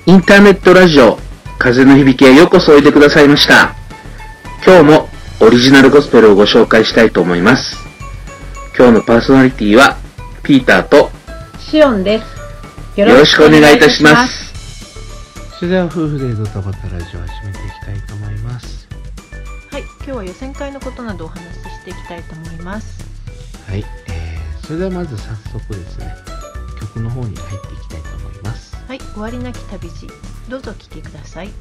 インターネットラジオ風の響きへようこそおいでくださいました。今日もオリジナルゴスペルをご紹介したいと思います。今日のパーソナリティはピーターとシオンです。 よろしくお願いいたします。 それでは夫婦でドタバタラジオを始めていきたいと思います。 はい、今日は予選会のことなどお話ししていきたいと思います。 はい、それではまず早速ですね、曲の方に入っていきたいと思います。 はい、終わりなき旅路、どうぞ聴いてください。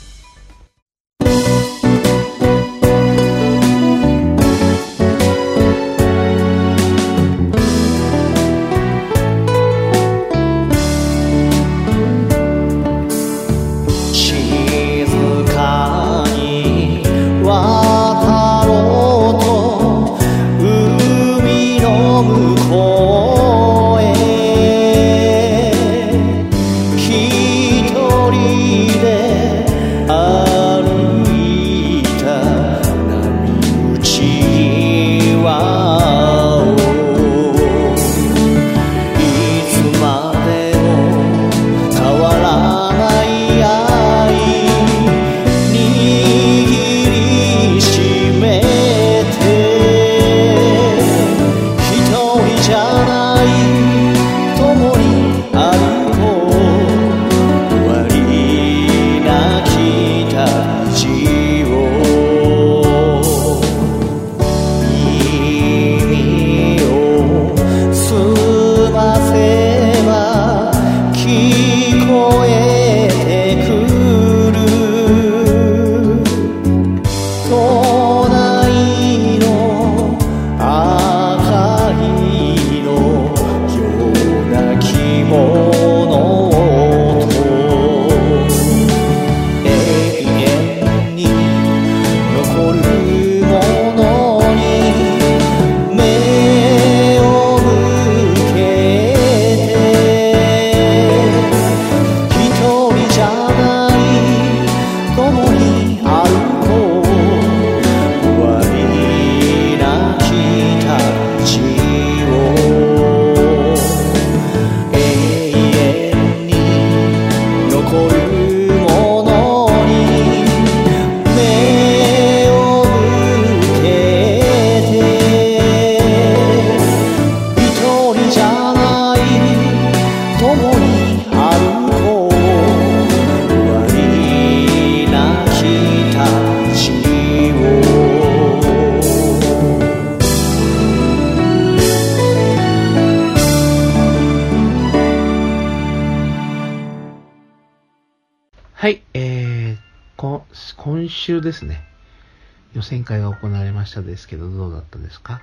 はい、今週ですね、予選会が行われましたですけど、どうだったですか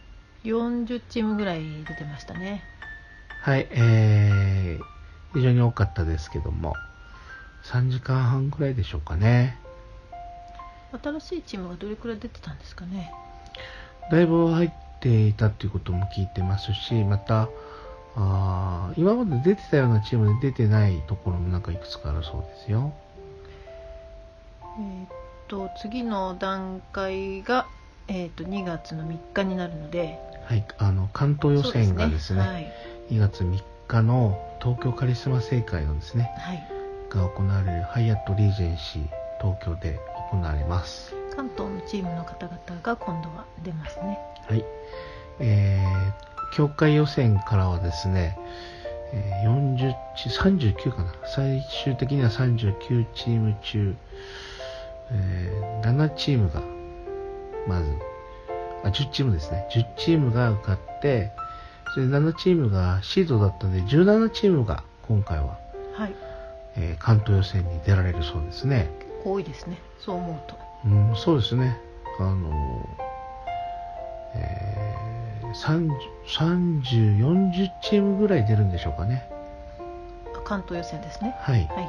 ？40チームぐらい出てましたね。 はい、非常に多かったですけども、3時間半くらいでしょうかね。 新しいチームがどれくらい出てたんですかね。 だいぶ入っていたということも聞いてますし、また今まで出てたようなチームで出てないところもなんかいくつかあるそうですよ。 次の段階が、2月の3日になるので、 はい、関東予選がですね、 はい、 2月3日の東京カリスマ盛会のですね、 はい、 が行われるハイアットリージェンシー東京で行われます。 関東のチームの方々が今度は出ますね。 はい、協会予選からはですね、39かな、最終的には39チーム中、7チームがまず10チームですね、10チームが受かって、それで7チームがシードだったので17チームが今回は、 はい、 関東予選に出られるそうですね。 結構多いですね、そう思うと。 そうですね、30、40チームぐらい出るんでしょうかね。 関東予選ですね。 はい。 はい、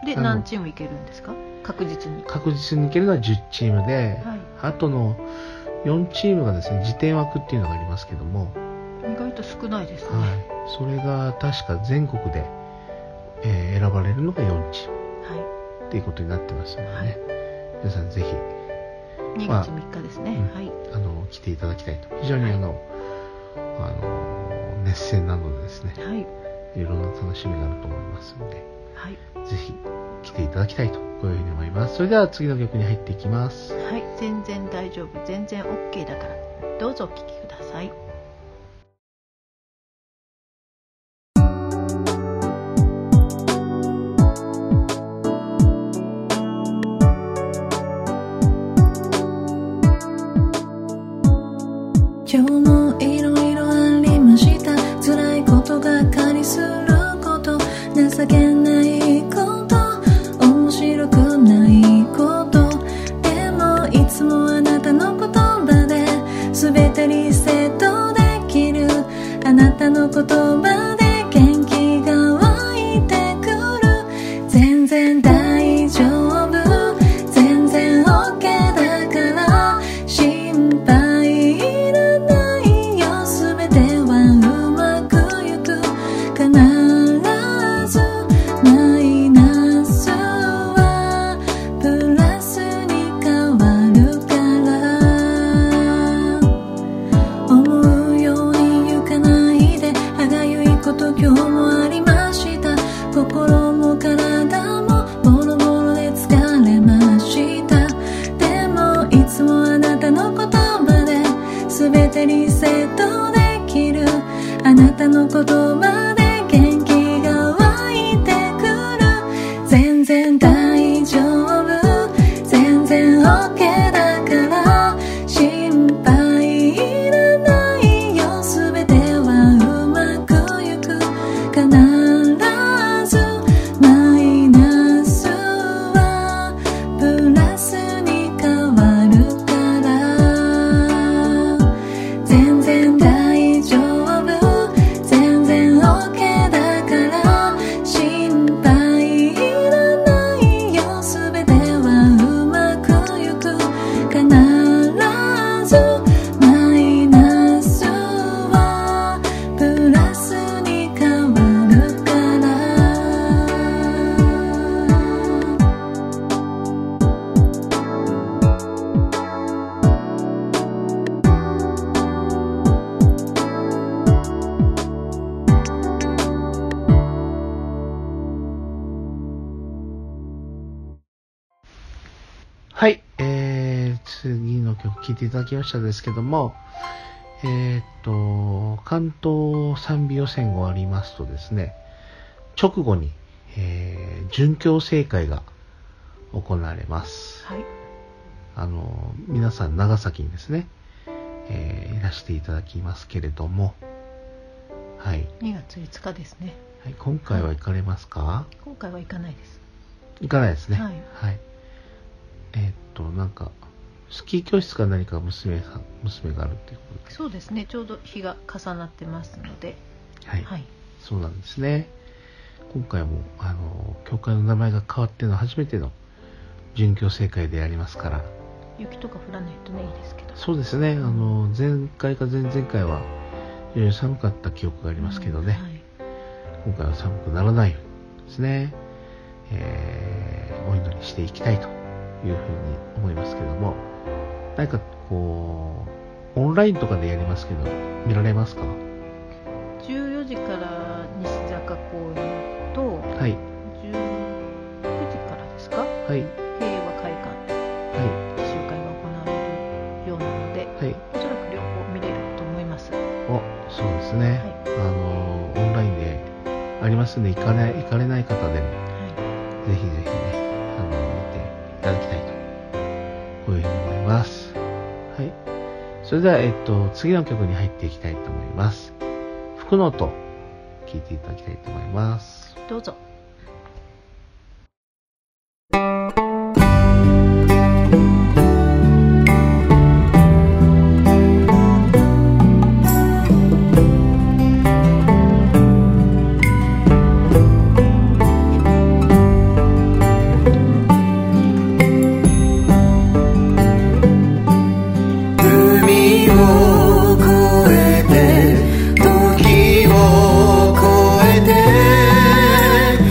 で、何チームいけるんですか？確実にいけるのは10チームで、 はい、 あとの4チームがですね、次点枠っていうのがありますけども、 意外と少ないですね。 はい、それが確か全国で、選ばれるのが4チーム、はい、っていうことになってますのでね、はい、皆さんぜひ 2月3日ですね、はい、 来ていただきたいと。非常に熱戦なのでですね、はい、いろんな楽しみがあると思いますので、 はい、 ぜひ来ていただきたいとこういうふうに思います。それでは次の曲に入っていきます。 はい、全然大丈夫、全然 OK だからどうぞお聴きください。 今日もいろいろありました。辛いことばかりすること、情けないこと、面白くないこと、でもいつもあなたの言葉で全てリセットできる。あなたの言葉で元気が湧いてくる。全然大丈夫、全然 OK だから心配いらないよ。全てはうまくいく。必ずマイナスはプラスに変わるから。思うようにいかないで、歯がゆいこと今日もありました。心も体もボロボロで疲れました。でもいつもあなたの言葉で全てリセットできる。あなたの言葉で元気が湧いてくる。全然大丈夫、全然 OK だから心配いらないよ。全てはうまくいく。必ずマイナスはプラスに変わるから。全然大丈夫、全然 OK だから心配いらないよ。全てはうまくいく。必ずマイナスはプラスに変わるから。 はい、次の曲聴いていただきましたですけども、関東賛美予選が終わりますとですね、直後に、殉教聖会が行われます。 はい、 皆さん長崎にですね、いらしていただきますけれども、はい。 2月5日ですね。 はい、今回は行かれますか？ 今回は行かないです。 行かないですね。 はい。 はい。なんか、スキー教室か何か娘があるっていうことで。 そうですね、ちょうど日が重なってますので。 はい。 はい、 そうなんですね。今回も、教会の名前が変わっての初めての殉教聖会でありますから。 雪とか降らないとね、いいですけど。 そうですね、前回か前々回は、非常に寒かった記憶がありますけどね。 はい、 今回は寒くならないようにですね、お祈りしていきたいというふうに思いますけども、何かこうオンラインとかでやりますけど見られますか ？14時から西坂公園と、 はい、 19時からですか？ はい、 平和会館では集会が行われるようなので、 い、はい、 おそらく両方見れると思います。 お、そうですね、 はい、 オンラインでありますので行かれない方でも、 はぜひぜひね、見ていただきたいと、こういうふうに思います。はい。それでは、次の曲に入っていきたいと思います。福の音、聴いていただきたいと思います。 どうぞ。 時を越えて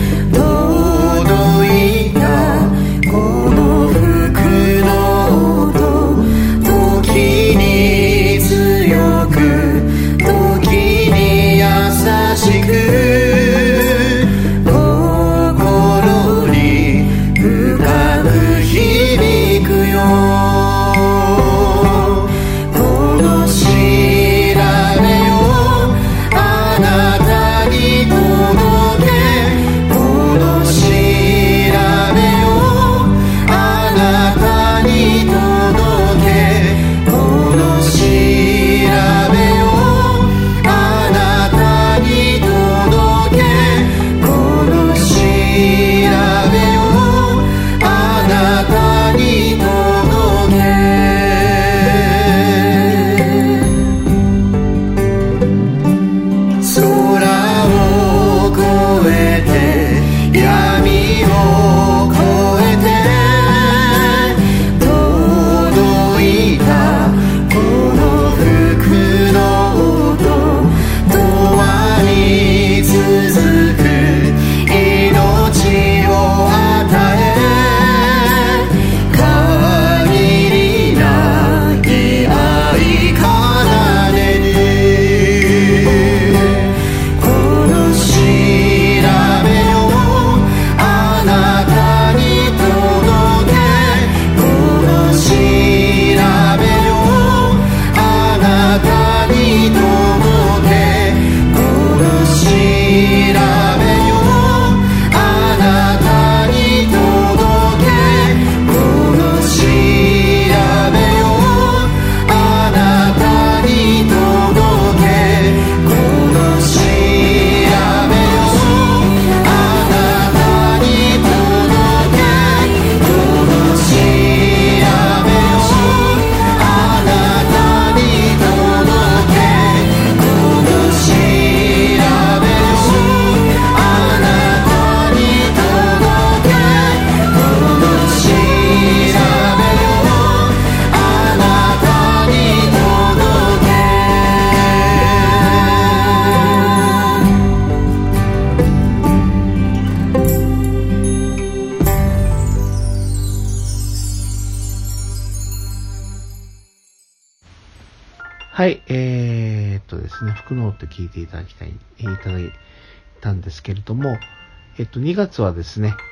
はい、ですね、服のって聞いていただいたんですけれども、2月はですね、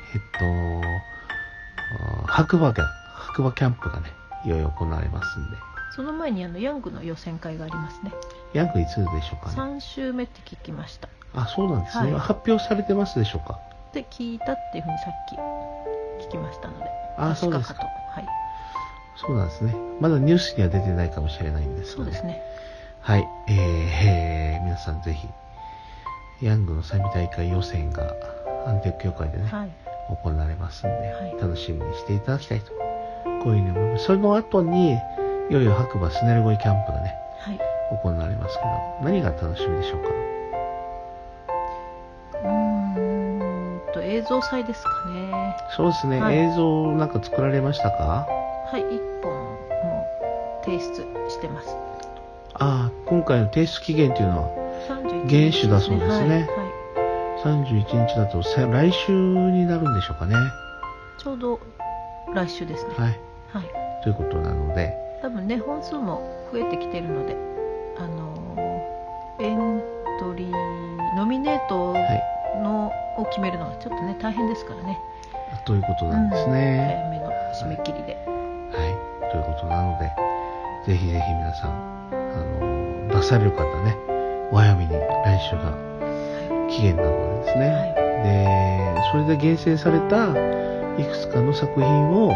白馬キャンプがね、いよいよ行われますんで。 その前にヤングの予選会がありますね。 ヤングいつでしょうかね。 3週目って聞きました。 あ、そうなんですね。はい、発表されてますでしょうか。 って聞いたっていうふうにさっき聞きましたので。 あ、そうですか。 はい。 そうなんですね。まだニュースには出てないかもしれないんですが、ね。そうですね。はい。皆さんぜひ、ヤングのサミ大会予選がアンテック協会でね、はい、行われますんで、はい、楽しみにしていただきたいと。こういうふうに思います。その後に、いよいよ白馬スネルゴイキャンプがね、はい、行われますけど、何が楽しみでしょうか。 映像祭ですかね。 そうですね、はい、映像なんか作られましたか。 はい、1本もう提出してます。 ああ、今回の提出期限というのは 31日厳守だそうですね。 はいはい、 31日だと来週になるんでしょうかね。 ちょうど来週ですね。 はい。はい。ということなので、 多分ね、本数も増えてきてるので、エントリー、ノミネートの、を決めるのがちょっとね、大変ですからね。 ということなんですね。 早めの締め切りで。 はい。ということなので、ぜひぜひ皆さん、出される方ね、お早めに来週が期限なのでですね。はい、で、それで厳選されたいくつかの作品を、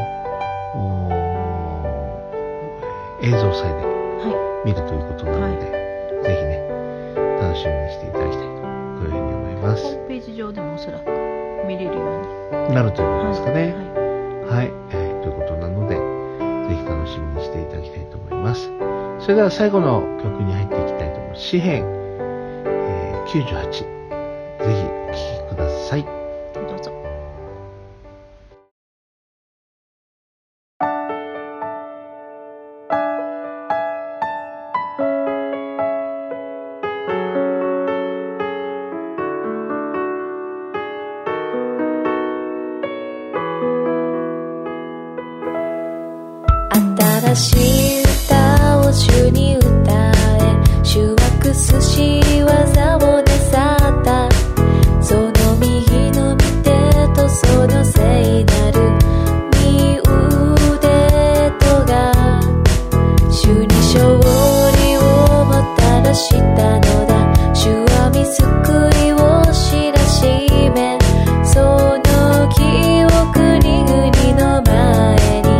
映像祭で見るということなので、はい、ぜひね、楽しみにしていただきたいと、こういうふうに思います。 ホームページ上でもおそらく見れるようになるということですかね。はい。ということなので、ぜひ楽しみにしていただきたいと思います。それでは最後の曲に入っていきたいと思います。詩編、98。ぜひお聴きください。 どうぞ。 新しい歌を主に歌え、主は屈し技をなさった。その右の御手とその聖なる御腕とが主に勝利をもたらしたのだ。主は御救いを知らしめ、その記憶に国の前に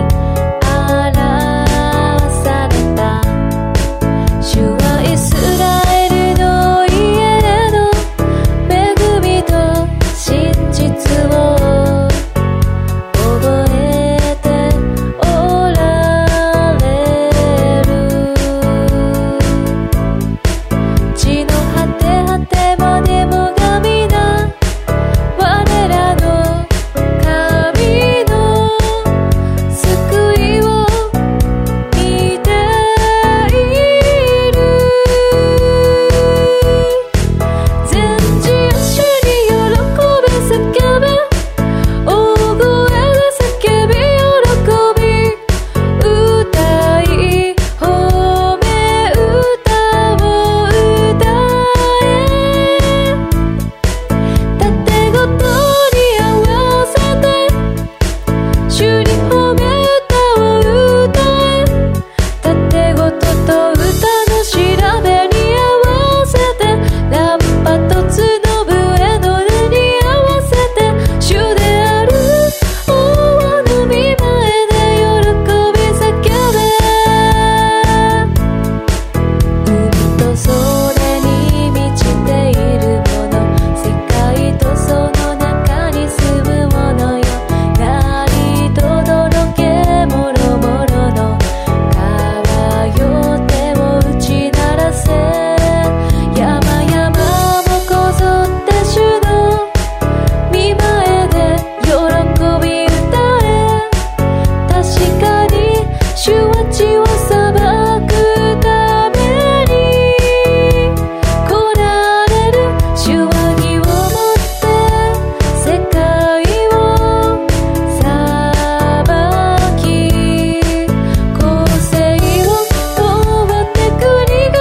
国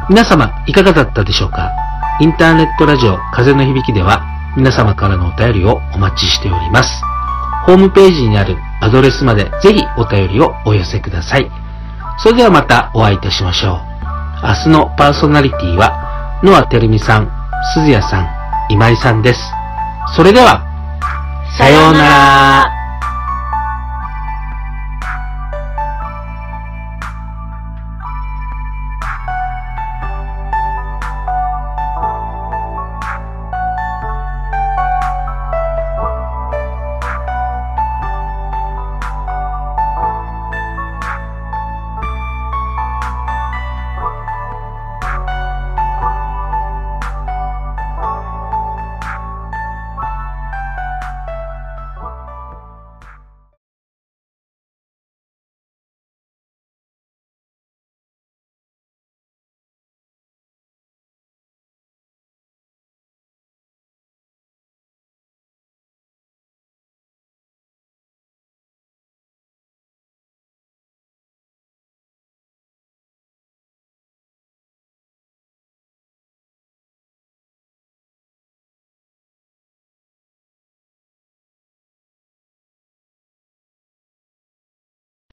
皆様いかがだったでしょうか。インターネットラジオ風の響きでは皆様からのお便りをお待ちしております。ホームページにあるアドレスまでぜひお便りをお寄せください。それではまたお会いいたしましょう。明日のパーソナリティはノアてるみさん、鈴谷さん、今井さんです。それでは、さようなら。